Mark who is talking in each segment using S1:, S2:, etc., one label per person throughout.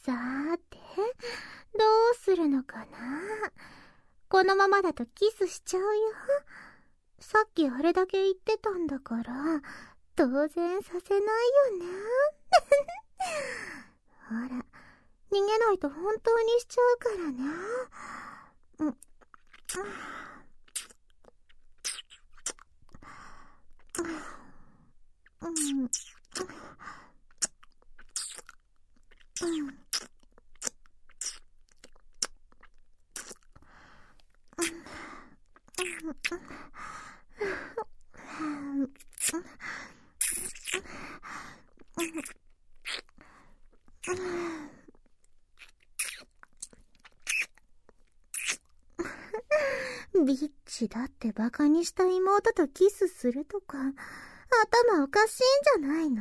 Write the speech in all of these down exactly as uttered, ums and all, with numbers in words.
S1: さーて、どうするのかな。このままだとキスしちゃうよ。さっきあれだけ言ってたんだから、当然させないよね。ほら、逃げないと本当にしちゃうからね。うん。うん。うん。ビッチだってバカにした妹とキスするとか、頭おかしいんじゃないの？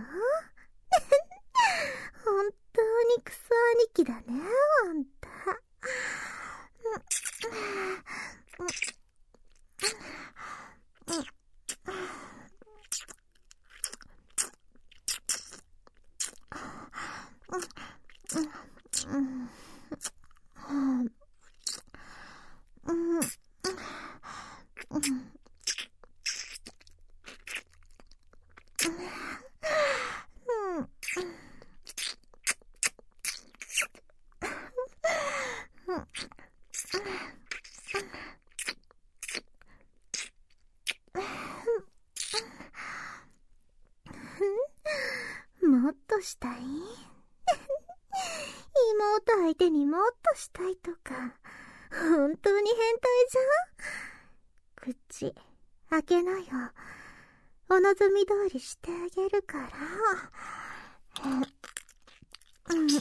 S1: 本当にクソ兄貴だね、あんた。もっとしたい？妹相手にもっとしたいとか、本当に変態じゃん。口開けなよ。お望み通りしてあげるから。うんうん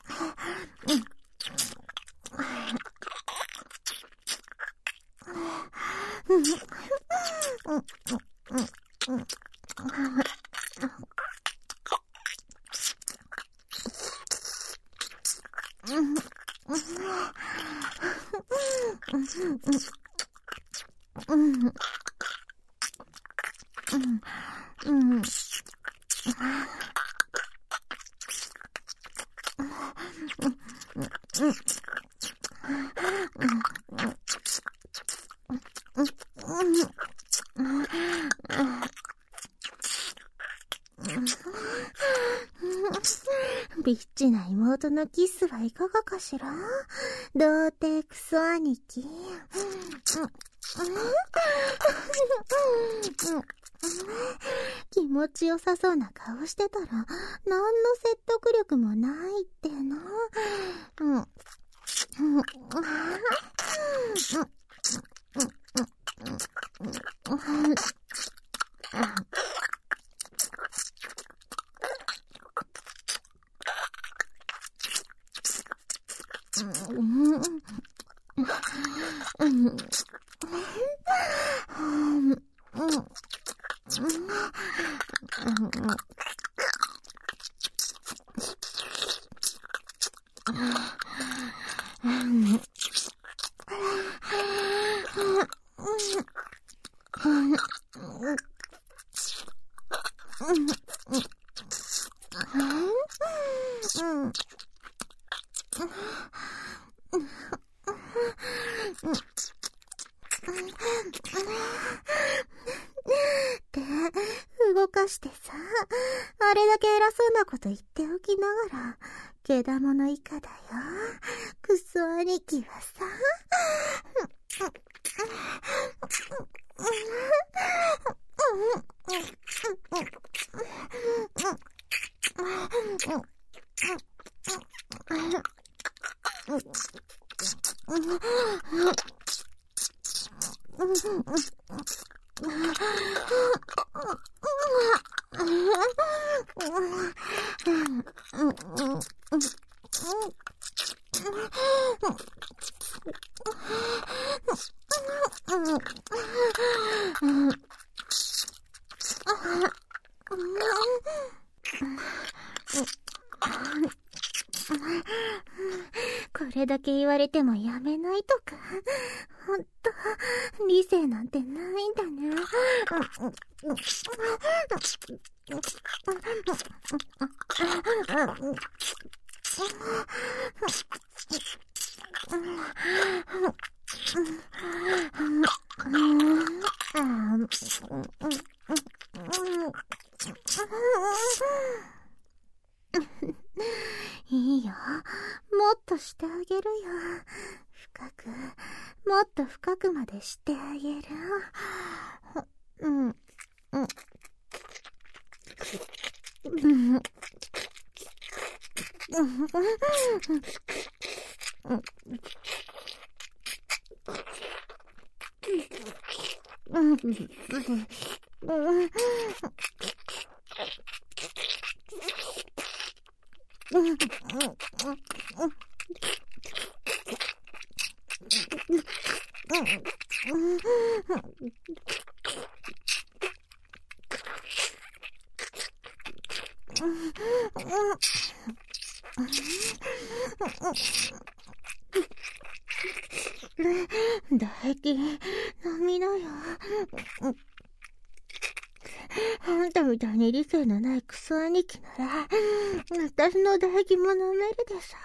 S1: ビッチな妹のキスはいかがかしら。童貞クソ兄貴。気持ちよさそうな顔してたら何の説得力もないってな。うんうんって動かしてさ、あれだけ偉そうなこと言っておきながらけだもの以下だよ、クソ兄貴はさ。これだけ言われてもやめないとか、ほんと理性なんてないんだね。 いいよ。もっとしてあげるよ。深く、もっと深くまでしてあげる。うん、うん、うん、唾液、飲みなよ。あんたみたいに理性のないクソ兄貴なら、私の唾液も飲めるでさ。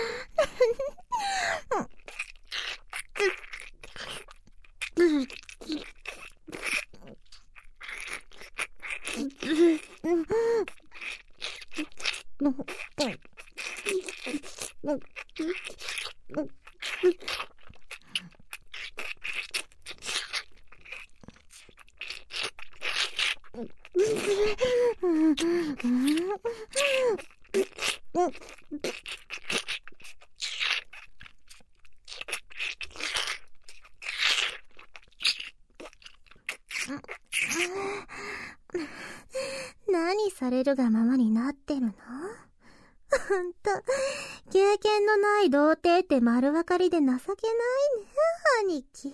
S1: 何されるがままになってるの？ほんと、経験のない童貞って丸分かりで情けないね、兄貴。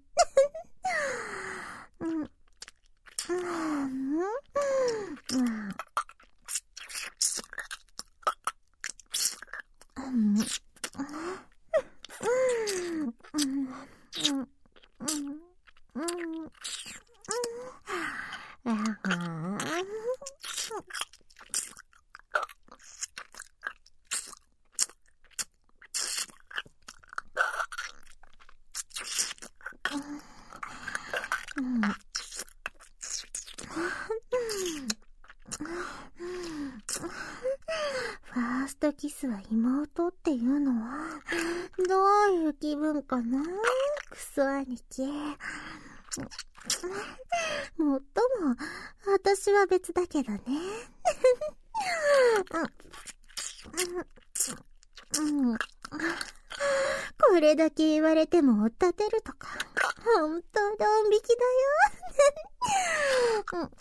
S1: うん、うん、ファーストキスは妹っていうのはどういう気分かな、クソ兄貴。もっとも私は別だけどね。これだけ言われても追っ立てるとかほんとドン引きだよ。